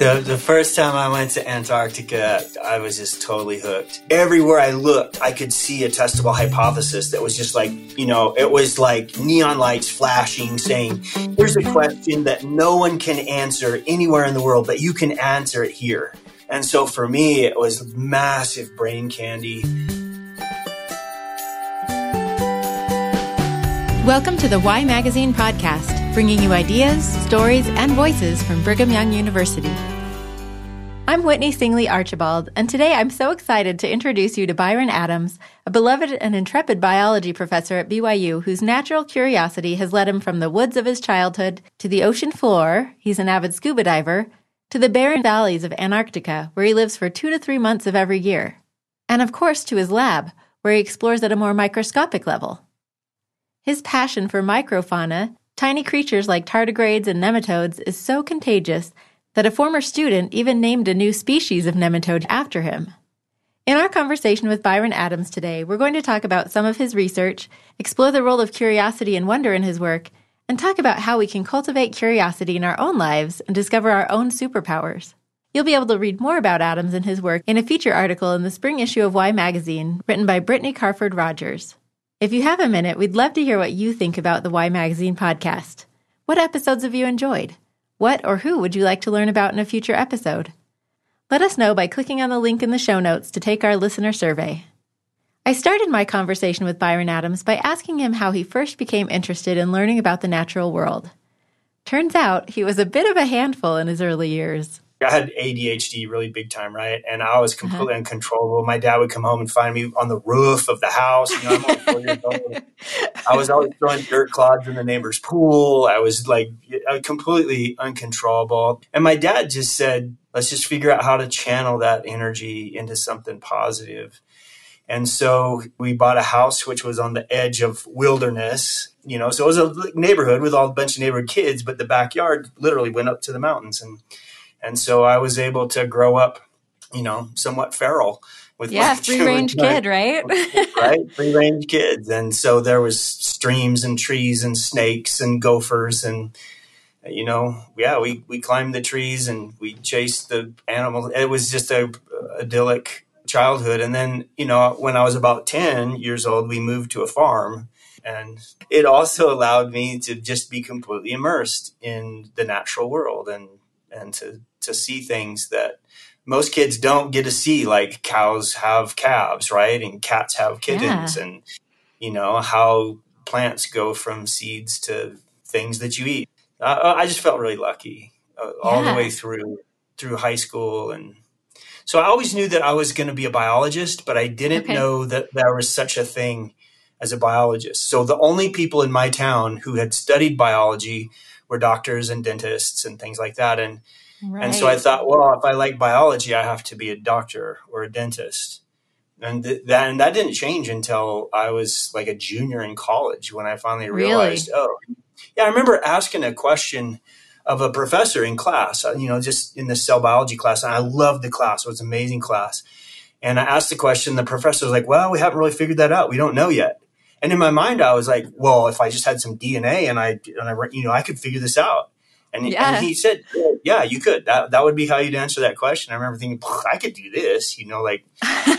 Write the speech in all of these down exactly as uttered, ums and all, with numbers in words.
The the first time I went to Antarctica, I was just totally hooked. Everywhere I looked, I could see a testable hypothesis that was just like, you know, it was like neon lights flashing saying, here's a question that no one can answer anywhere in the world, but you can answer it here. And so for me, it was massive brain candy. Welcome to the Why Magazine podcast, bringing you ideas, stories, and voices from Brigham Young University. I'm Whitney Singley Archibald, and today I'm so excited to introduce you to Byron Adams, a beloved and intrepid biology professor at B Y U whose natural curiosity has led him from the woods of his childhood to the ocean floor, he's an avid scuba diver, to the barren valleys of Antarctica, where he lives for two to three months of every year, and of course to his lab, where he explores at a more microscopic level. His passion for microfauna, tiny creatures like tardigrades and nematodes, is so contagious that a former student even named a new species of nematode after him. In our conversation with Byron Adams today, we're going to talk about some of his research, explore the role of curiosity and wonder in his work, and talk about how we can cultivate curiosity in our own lives and discover our own superpowers. You'll be able to read more about Adams and his work in a feature article in the spring issue of Why Magazine, written by Brittany Carford Rogers. If you have a minute, we'd love to hear what you think about the Why Magazine podcast. What episodes have you enjoyed? What or who would you like to learn about in a future episode? Let us know by clicking on the link in the show notes to take our listener survey. I started my conversation with Byron Adams by asking him how he first became interested in learning about the natural world. Turns out he was a bit of a handful in his early years. I had A D H D really big time, right? And I was completely uh-huh. uncontrollable. My dad would come home and find me on the roof of the house. You know, I'm only four years old. I was always throwing dirt clods in the neighbor's pool. I was like completely uncontrollable. And my dad just said, let's just figure out how to channel that energy into something positive. And so we bought a house which was on the edge of wilderness, you know, so it was a neighborhood with all a bunch of neighborhood kids, but the backyard literally went up to the mountains. And And so I was able to grow up, you know, somewhat feral with yeah, free range kid, right? right, free range kids, and so there was streams and trees and snakes and gophers, and you know, yeah, we we climbed the trees and we chased the animals. It was just a, a idyllic childhood. And then, you know, when I was about ten years old, we moved to a farm. And it also allowed me to just be completely immersed in the natural world and and to to see things that most kids don't get to see, like cows have calves, right? And cats have kittens, yeah. And, you know, how plants go from seeds to things that you eat. I, I just felt really lucky uh, yeah. all the way through through high school. And so I always knew that I was going to be a biologist, but I didn't okay. know that there was such a thing as a biologist. So the only people in my town who had studied biology were doctors and dentists and things like that. And Right. And so I thought, well, if I like biology, I have to be a doctor or a dentist. And th- that and that didn't change until I was like a junior in college when I finally realized, really? oh, yeah, I remember asking a question of a professor in class, you know, just in the cell biology class. And I loved the class. It was an amazing class. And I asked the question. The professor was like, well, we haven't really figured that out. We don't know yet. And in my mind, I was like, well, if I just had some D N A and I, and I you know, I could figure this out. And, yeah. and he said, yeah, you could. That that would be how you'd answer that question. I remember thinking, I could do this, you know, like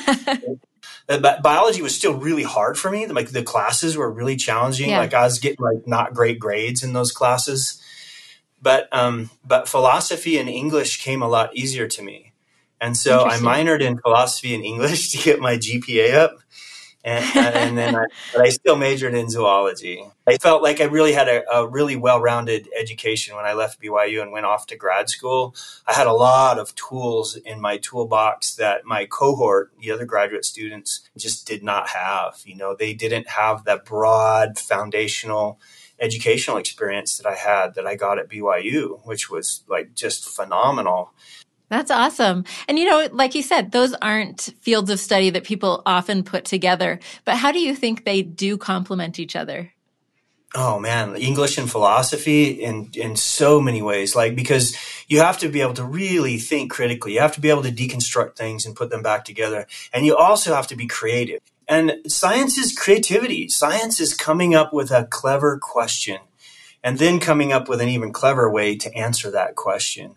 but biology was still really hard for me. Like the classes were really challenging. Yeah. Like I was getting like not great grades in those classes. But um, but philosophy and English came a lot easier to me. And so I minored in philosophy and English to get my G P A up. And, and then I, but I still majored in zoology. I felt like I really had a, a really well-rounded education when I left B Y U and went off to grad school. I had a lot of tools in my toolbox that my cohort, the other graduate students, just did not have. You know, they didn't have that broad foundational educational experience that I had that I got at B Y U, which was like just phenomenal. That's awesome. And, you know, like you said, those aren't fields of study that people often put together. But how do you think they do complement each other? Oh, man, English and philosophy in, in so many ways, like because you have to be able to really think critically. You have to be able to deconstruct things and put them back together. And you also have to be creative. And science is creativity. Science is coming up with a clever question and then coming up with an even clever way to answer that question.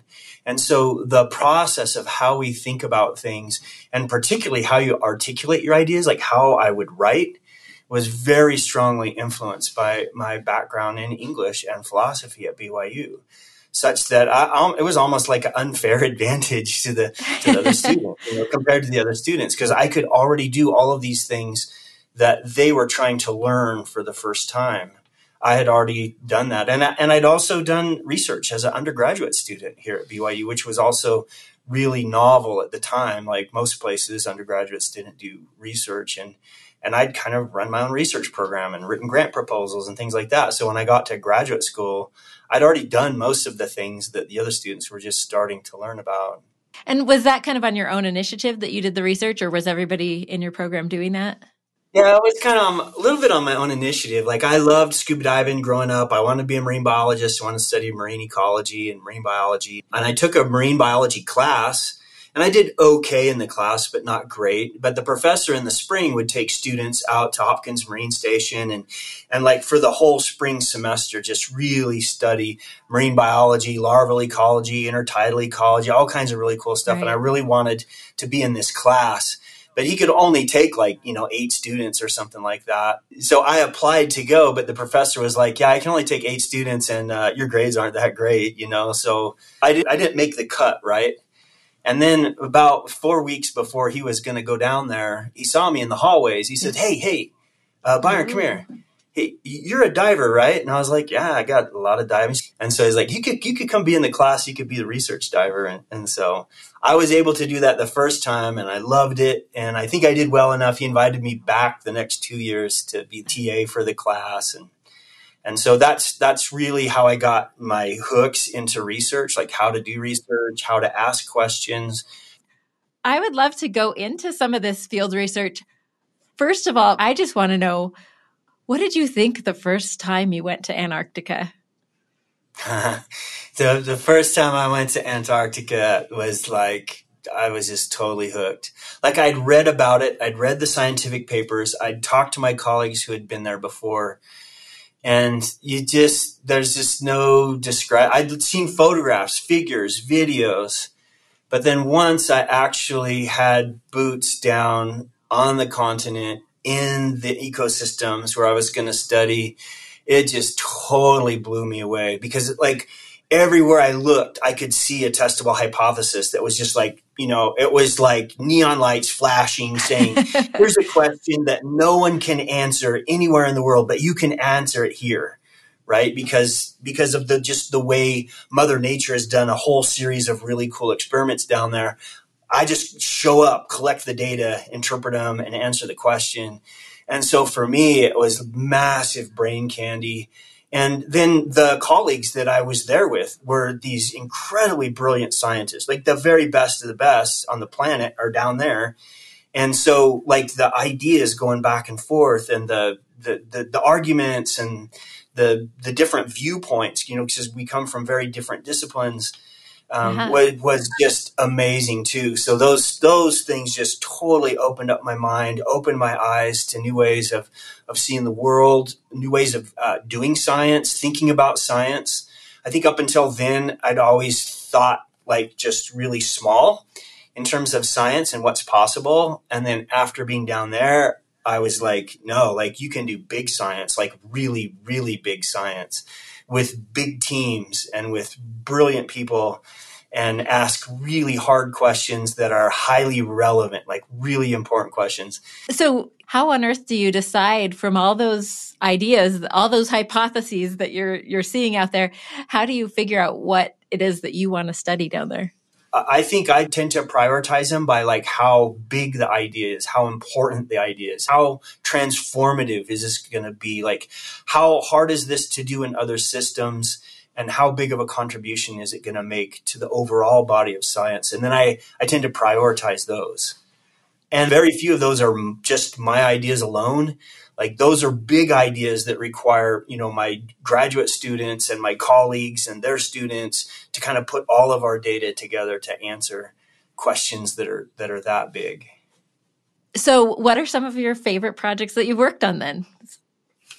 And so the process of how we think about things, and particularly how you articulate your ideas, like how I would write, was very strongly influenced by my background in English and philosophy at B Y U, such that I, I, it was almost like an unfair advantage to the, to the other students, you know, compared to the other students, because I could already do all of these things that they were trying to learn for the first time. I had already done that. And, and I'd also done research as an undergraduate student here at B Y U, which was also really novel at the time. Like most places, undergraduates didn't do research. And, and I'd kind of run my own research program and written grant proposals and things like that. So when I got to graduate school, I'd already done most of the things that the other students were just starting to learn about. And was that kind of on your own initiative that you did the research, or was everybody in your program doing that? Yeah, it was kind of um, a little bit on my own initiative. Like I loved scuba diving growing up. I wanted to be a marine biologist. I wanted to study marine ecology and marine biology. And I took a marine biology class, and I did okay in the class, but not great. But the professor in the spring would take students out to Hopkins Marine Station and, and like for the whole spring semester, just really study marine biology, larval ecology, intertidal ecology, all kinds of really cool stuff. Right. And I really wanted to be in this class. But he could only take like, you know, eight students or something like that. So I applied to go, but the professor was like, yeah, I can only take eight students and uh, your grades aren't that great, you know. So I, did, I didn't make the cut, right? And then about four weeks before he was going to go down there, he saw me in the hallways. He said, hey, hey, uh, Byron, come here. Hey, you're a diver, right? And I was like, yeah, I got a lot of diving. And so he's like, you could you could come be in the class. You could be the research diver. And, and so I was able to do that the first time, and I loved it. And I think I did well enough. He invited me back the next two years to be T A for the class. And and so that's that's really how I got my hooks into research, like how to do research, how to ask questions. I would love to go into some of this field research. First of all, I just want to know, what did you think the first time you went to Antarctica? the the first time I went to Antarctica was like, I was just totally hooked. Like I'd read about it. I'd read the scientific papers. I'd talked to my colleagues who had been there before. And you just, there's just no describe. I'd seen photographs, figures, videos. But then once I actually had boots down on the continent, in the ecosystems where I was going to study, it just totally blew me away, because like everywhere I looked, I could see a testable hypothesis that was just like, you know, it was like neon lights flashing saying, here's a question that no one can answer anywhere in the world, but you can answer it here, right? Because, because of the, just the way Mother Nature has done a whole series of really cool experiments down there. I just show up, collect the data, interpret them, and answer the question. And so for me, it was massive brain candy. And then the colleagues that I was there with were these incredibly brilliant scientists, like the very best of the best on the planet are down there. And so like the ideas going back and forth, and the the the, the arguments and the the different viewpoints, you know, because we come from very different disciplines. Um, uh-huh. was, was just amazing too. So those those things just totally opened up my mind, opened my eyes to new ways of of seeing the world, new ways of uh, doing science, thinking about science. I think up until then, I'd always thought like just really small in terms of science and what's possible. And then after being down there, I was like, no, like you can do big science, like really, really big science, with big teams and with brilliant people, and ask really hard questions that are highly relevant, like really important questions. So how on earth do you decide from all those ideas, all those hypotheses that you're you're seeing out there, how do you figure out what it is that you want to study down there? I think I tend to prioritize them by like how big the idea is, how important the idea is, how transformative is this going to be, like how hard is this to do in other systems, and how big of a contribution is it going to make to the overall body of science. And then I, I tend to prioritize those. And very few of those are just my ideas alone. Like those are big ideas that require, you know, my graduate students and my colleagues and their students to kind of put all of our data together to answer questions that are that are that big. So what are some of your favorite projects that you've worked on then?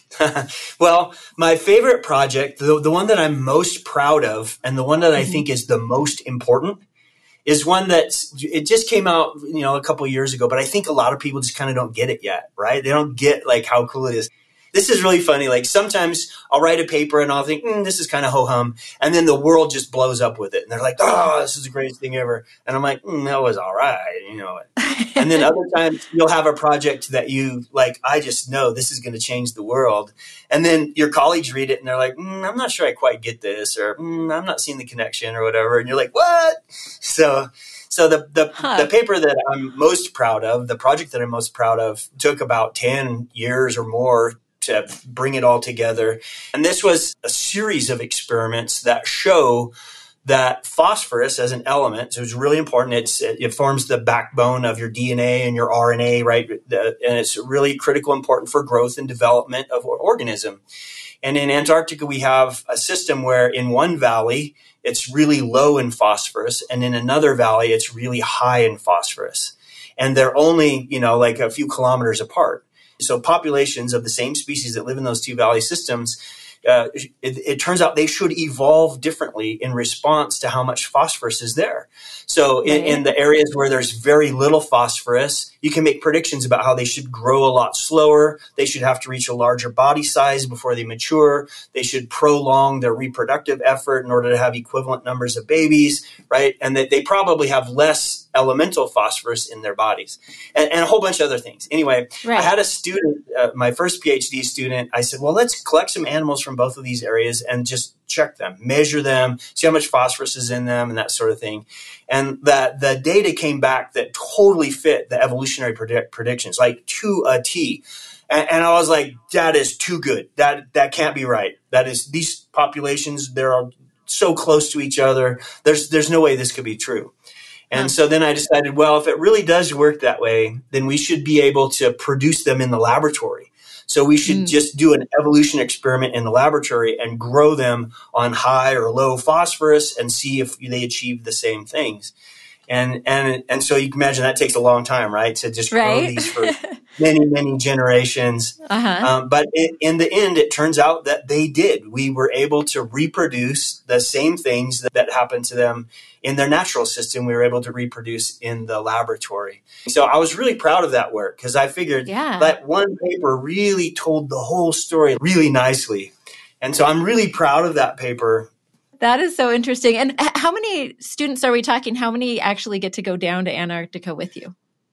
Well, my favorite project, the, the one that I'm most proud of, and the one that I mm-hmm. think is the most important, is one that's, it just came out, you know, a couple of years ago, but I think a lot of people just kind of don't get it yet, right? They don't get like how cool it is. This is really funny. Like sometimes I'll write a paper and I'll think, mm, this is kind of ho-hum. And then the world just blows up with it. And they're like, oh, this is the greatest thing ever. And I'm like, mm, that was all right. You know. And then other times you'll have a project that you like, I just know this is going to change the world. And then your colleagues read it and they're like, mm, I'm not sure I quite get this, or mm, I'm not seeing the connection or whatever. And you're like, what? So So the the, huh. the paper that I'm most proud of, the project that I'm most proud of, took about ten years or more to bring it all together. And this was a series of experiments that show that phosphorus as an element, so it's really important. It's, it forms the backbone of your D N A and your R N A, right? The, and it's really critical, important for growth and development of an organism. And in Antarctica, we have a system where in one valley, it's really low in phosphorus, and in another valley, it's really high in phosphorus. And they're only, you know, like a few kilometers apart. So populations of the same species that live in those two valley systems, uh, it, it turns out they should evolve differently in response to how much phosphorus is there. So in, in the areas where there's very little phosphorus, you can make predictions about how they should grow a lot slower. They should have to reach a larger body size before they mature. They should prolong their reproductive effort in order to have equivalent numbers of babies, right? And that they probably have less elemental phosphorus in their bodies, and, and a whole bunch of other things. Anyway, right. I had a student, uh, my first PhD student, I said, well, let's collect some animals from both of these areas and just check them, measure them, see how much phosphorus is in them and that sort of thing. And that the data came back that totally fit the evolutionary predict- predictions, like to a T. And, and I was like, that is too good. That that can't be right. That is, these populations, they're so close to each other. There's there's no way this could be true. And huh. so then I decided, well, if it really does work that way, then we should be able to produce them in the laboratory. So we should mm. just do an evolution experiment in the laboratory and grow them on high or low phosphorus and see if they achieve the same things. And and and so you can imagine that takes a long time, right? To just right? grow these for many, many generations. Uh-huh. Um, but it, in the end, it turns out that they did. We were able to reproduce the same things that, that happened to them in their natural system. We were able to reproduce in the laboratory. So I was really proud of that work because I figured yeah. that one paper really told the whole story really nicely. And so I'm really proud of that paper. That is so interesting. And how many students are we talking? How many actually get to go down to Antarctica with you?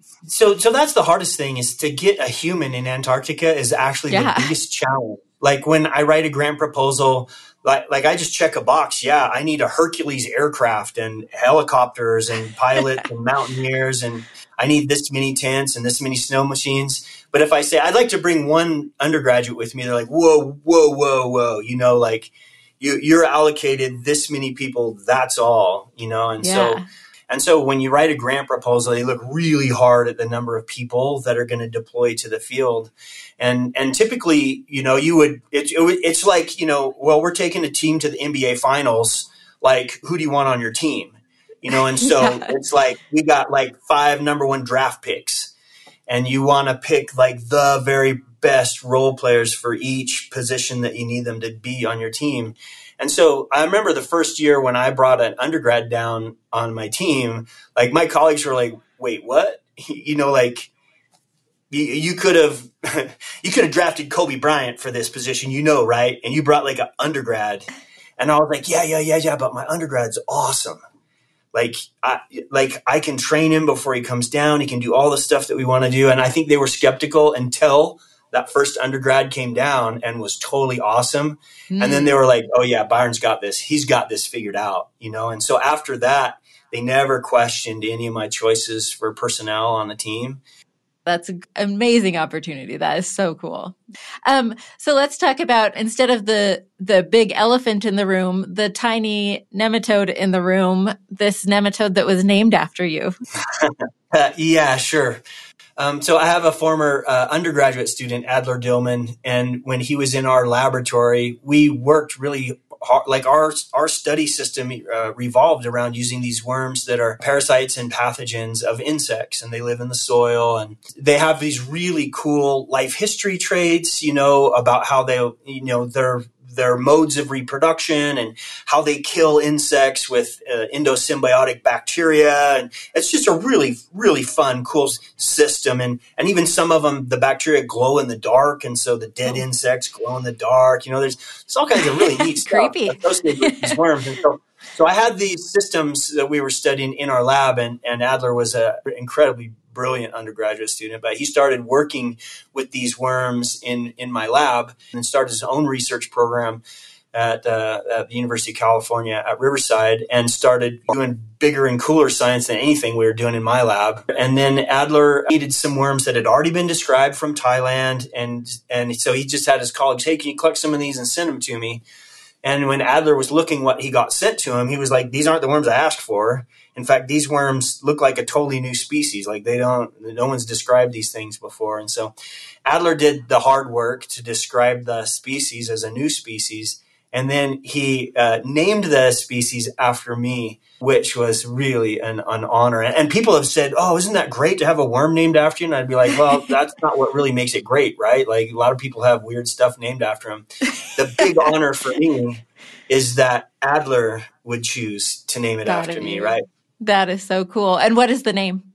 So so that's the hardest thing, is to get a human in Antarctica is actually yeah. the biggest challenge. Like when I write a grant proposal, like, like I just check a box. Yeah, I need a Hercules aircraft and helicopters and pilots and mountaineers, and I need this many tents and this many snow machines. But if I say I'd like to bring one undergraduate with me, they're like, whoa, whoa, whoa, whoa. You know, like you, you're allocated this many people. That's all, you know. And yeah. so and so when you write a grant proposal, they look really hard at the number of people that are going to deploy to the field. And and typically, you know, you would it, it, it's like, you know, well, we're taking a team to the N B A finals. Like, who do you want on your team? You know, and so yeah. it's like we got like five number one draft picks, and you want to pick like the very best role players for each position that you need them to be on your team. And so I remember the first year when I brought an undergrad down on my team, like my colleagues were like, wait, what? You know, like you, you could have, you could have drafted Kobe Bryant for this position, you know, right? And you brought like an undergrad. And I was like, yeah, yeah, yeah, yeah. But my undergrad's awesome. Like, I, like I can train him before he comes down. He can do all the stuff that we want to do. And I think they were skeptical until that first undergrad came down and was totally awesome. Mm. And then they were like, oh yeah, Byron's got this. He's got this figured out, you know? And so after that, they never questioned any of my choices for personnel on the team. That's an amazing opportunity. That is so cool. Um, so let's talk about, instead of the the big elephant in the room, the tiny nematode in the room, this nematode that was named after you. uh, yeah, sure. Um, so I have a former uh, undergraduate student, Adler Dillman, and when he was in our laboratory, we worked really like our our study system uh, revolved around using these worms that are parasites and pathogens of insects, and they live in the soil, and they have these really cool life history traits, you know, about how they, you know, their their modes of reproduction and how they kill insects with uh, endosymbiotic bacteria. And it's just a really, really fun, cool system. And, and even some of them, the bacteria glow in the dark. And so the dead insects glow in the dark. You know, there's, there's all kinds of really neat stuff associated with these worms. And so, so I had these systems that we were studying in our lab, and, and Adler was an incredibly brilliant undergraduate student, but he started working with these worms in, in my lab and started his own research program at, uh, at the University of California at Riverside, and started doing bigger and cooler science than anything we were doing in my lab. And then Adler needed some worms that had already been described from Thailand. And, and so he just had his colleagues, hey, can you collect some of these and send them to me? And when Adler was looking what he got sent to him, he was like, these aren't the worms I asked for. In fact, these worms look like a totally new species. Like they don't, no one's described these things before. And so Adler did the hard work to describe the species as a new species. And then he uh, named the species after me, which was really an, an honor. And people have said, oh, isn't that great to have a worm named after you? And I'd be like, well, that's not what really makes it great, right? Like a lot of people have weird stuff named after them. The big honor for me is that Adler would choose to name it that after me, right? That is so cool. And what is the name?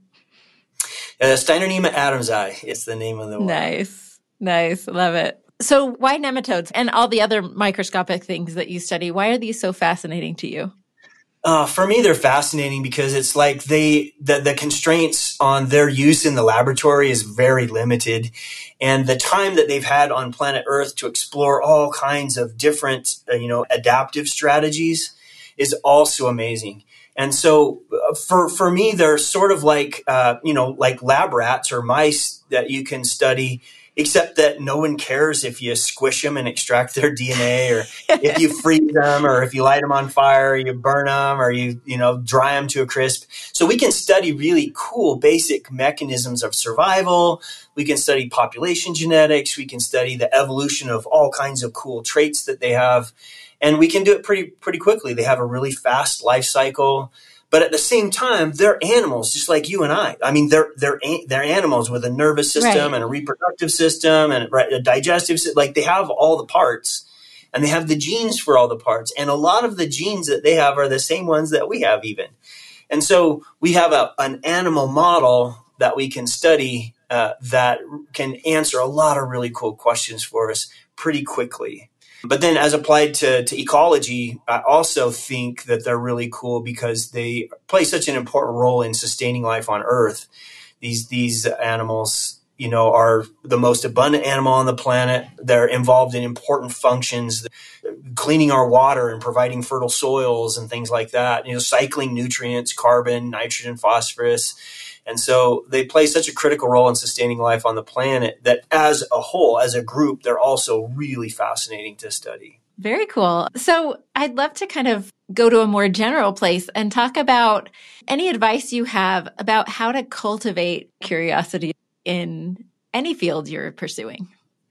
Uh, Steinernema adamsi is the name of the worm. Nice. Nice. Love it. So why nematodes and all the other microscopic things that you study? Why are these so fascinating to you? Uh, for me, they're fascinating because it's like they the, the constraints on their use in the laboratory is very limited. And the time that they've had on planet Earth to explore all kinds of different, uh, you know, adaptive strategies is also amazing. And so uh, for, for me, they're sort of like, uh, you know, like lab rats or mice that you can study, except that no one cares if you squish them and extract their D N A, or if you freeze them, or if you light them on fire, or you burn them, or you, you know, dry them to a crisp. So we can study really cool basic mechanisms of survival. We can study population genetics. We can study the evolution of all kinds of cool traits that they have. And we can do it pretty, pretty quickly. They have a really fast life cycle. But at the same time, they're animals just like you and I. I mean, they're they're they're animals with a nervous system right. and a reproductive system and a digestive system. Like they have all the parts, and they have the genes for all the parts. And a lot of the genes that they have are the same ones that we have even. And so we have a, an animal model that we can study uh, that can answer a lot of really cool questions for us pretty quickly. But then as applied to, to ecology, I also think that they're really cool because they play such an important role in sustaining life on Earth. These these animals, you know, are the most abundant animal on the planet. They're involved in important functions, cleaning our water and providing fertile soils and things like that, you know, cycling nutrients, carbon, nitrogen, phosphorus. And so they play such a critical role in sustaining life on the planet that as a whole, as a group, they're also really fascinating to study. Very cool. So I'd love to kind of go to a more general place and talk about any advice you have about how to cultivate curiosity in any field you're pursuing.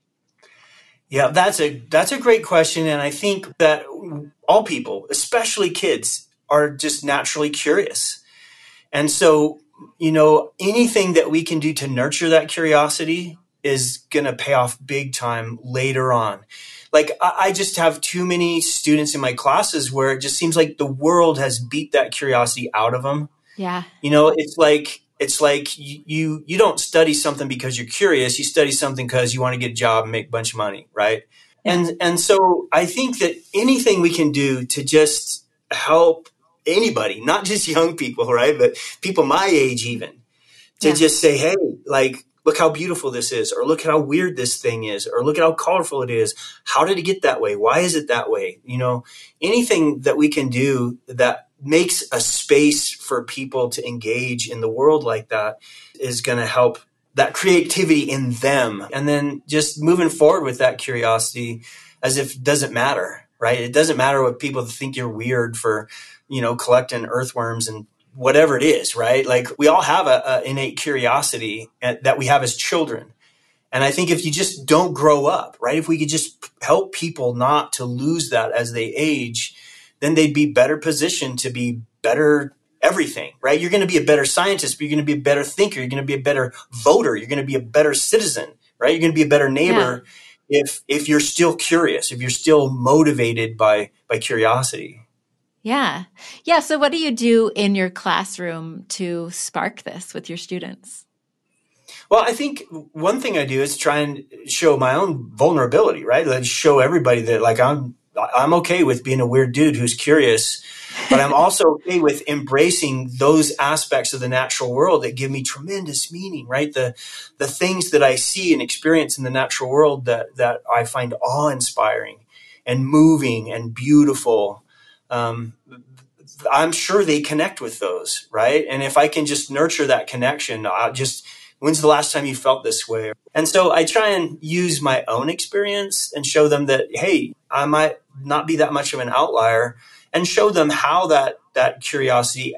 Yeah, that's a that's a great question. And I think that all people, especially kids, are just naturally curious. And so, you know, anything that we can do to nurture that curiosity is going to pay off big time later on. Like I, I just have too many students in my classes where it just seems like the world has beat that curiosity out of them. Yeah. You know, it's like, it's like you, you, you don't study something because you're curious. You study something because you want to get a job and make a bunch of money. Right. Yeah. And, and so I think that anything we can do to just help anybody, not just young people, right? But people my age even, to yeah. just say, hey, like, look how beautiful this is, or look at how weird this thing is, or look at how colorful it is. How did it get that way? Why is it that way? You know, anything that we can do that makes a space for people to engage in the world like that is going to help that creativity in them. And then just moving forward with that curiosity as if it doesn't matter, right? It doesn't matter what people think you're weird for, you know, collecting earthworms and whatever it is, right? Like we all have a, a innate curiosity that we have as children. And I think if you just don't grow up, right, if we could just help people not to lose that as they age, then they'd be better positioned to be better everything, right? You're going to be a better scientist, but you're going to be a better thinker. You're going to be a better voter. You're going to be a better citizen, right? You're going to be a better neighbor yeah. if if you're still curious, if you're still motivated by by curiosity. Yeah. Yeah. So what do you do in your classroom to spark this with your students? Well, I think one thing I do is try and show my own vulnerability, right? Like show everybody that like I'm I'm okay with being a weird dude who's curious, but I'm also okay with embracing those aspects of the natural world that give me tremendous meaning, right? The the things that I see and experience in the natural world that that I find awe-inspiring and moving and beautiful. Um, I'm sure they connect with those, right? And if I can just nurture that connection, I'll just, when's the last time you felt this way? And so I try and use my own experience and show them that, hey, I might not be that much of an outlier, and show them how that, that curiosity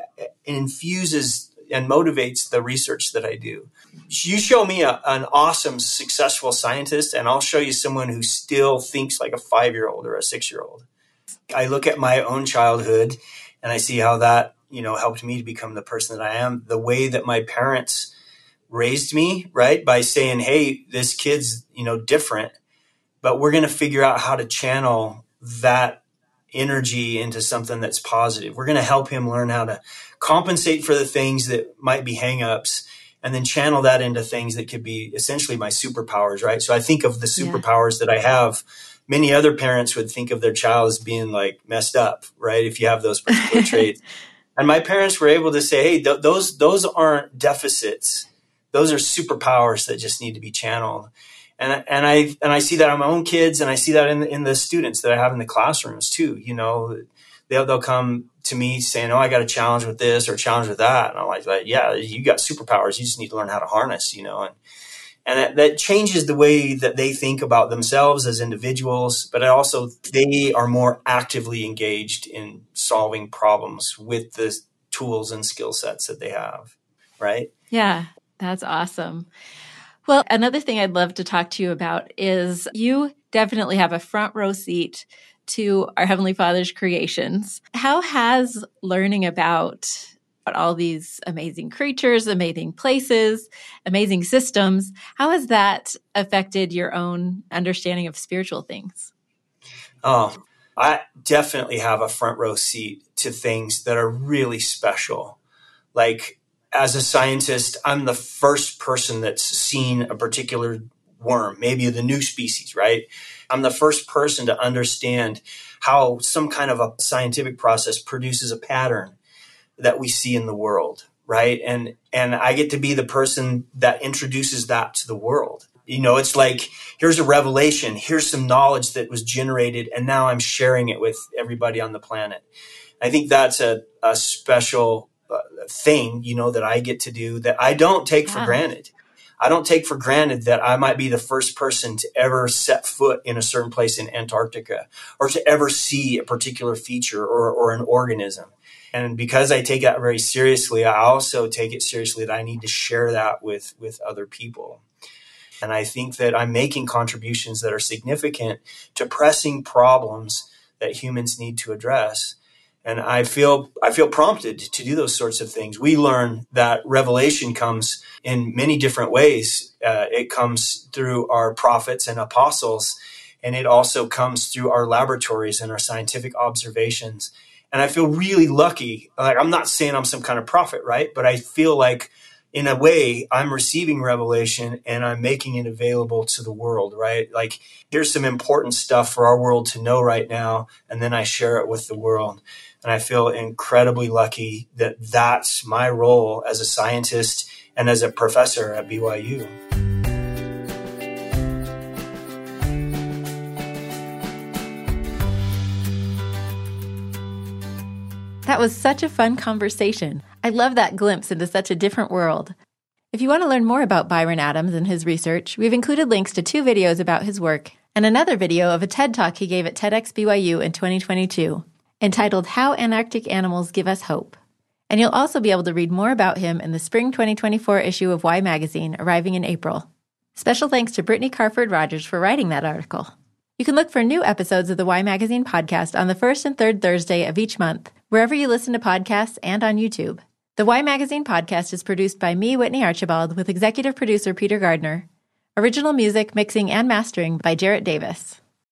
infuses and motivates the research that I do. You show me a, an awesome, successful scientist, and I'll show you someone who still thinks like a five-year-old or a six-year-old. I look at my own childhood and I see how that, you know, helped me to become the person that I am. The way that my parents raised me, right, by saying, hey, this kid's, you know, different, but we're going to figure out how to channel that energy into something that's positive. We're going to help him learn how to compensate for the things that might be hangups, and then channel that into things that could be essentially my superpowers, right? So I think of the superpowers yeah. that I have. Many other parents would think of their child as being like messed up, right? If you have those particular traits. And my parents were able to say, hey, th- those, those aren't deficits. Those are superpowers that just need to be channeled. And, and I, and I see that on my own kids, and I see that in the, in the students that I have in the classrooms too. You know, they'll, they'll come to me saying, oh, I got a challenge with this or a challenge with that. And I'm like, yeah, you got superpowers. You just need to learn how to harness, you know, and, And that, that changes the way that they think about themselves as individuals, but also they are more actively engaged in solving problems with the tools and skill sets that they have, right? Yeah, that's awesome. Well, another thing I'd love to talk to you about is you definitely have a front row seat to our Heavenly Father's creations. How has learning about all these amazing creatures, amazing places, amazing systems, how has that affected your own understanding of spiritual things? Oh, I definitely have a front row seat to things that are really special. Like, as a scientist, I'm the first person that's seen a particular worm, maybe the new species, right? I'm the first person to understand how some kind of a scientific process produces a pattern that we see in the world, right? And and I get to be the person that introduces that to the world. You know, it's like, here's a revelation, here's some knowledge that was generated, and now I'm sharing it with everybody on the planet. I think that's a, a special uh, thing, you know, that I get to do that I don't take yeah. for granted. I don't take for granted that I might be the first person to ever set foot in a certain place in Antarctica, or to ever see a particular feature or, or an organism. And because I take that very seriously, I also take it seriously that I need to share that with, with other people. And I think that I'm making contributions that are significant to pressing problems that humans need to address. And I feel I feel prompted to do those sorts of things. We learn that revelation comes in many different ways. Uh, it comes through our prophets and apostles, and it also comes through our laboratories and our scientific observations. And I feel really lucky. Like, I'm not saying I'm some kind of prophet, right? But I feel like, in a way, I'm receiving revelation and I'm making it available to the world, right? Like, here's some important stuff for our world to know right now, and then I share it with the world. And I feel incredibly lucky that that's my role as a scientist and as a professor at B Y U. That was such a fun conversation. I love that glimpse into such a different world. If you want to learn more about Byron Adams and his research, we've included links to two videos about his work and another video of a TED Talk he gave at TEDx B Y U in twenty twenty-two, entitled How Antarctic Animals Give Us Hope. And you'll also be able to read more about him in the spring twenty twenty-four issue of Y Magazine, arriving in April. Special thanks to Brittany Carford Rogers for writing that article. You can look for new episodes of the Y Magazine podcast on the first and third Thursday of each month, wherever you listen to podcasts and on YouTube. The Y Magazine podcast is produced by me, Whitney Archibald, with executive producer Peter Gardner. Original music, mixing, and mastering by Jarrett Davis.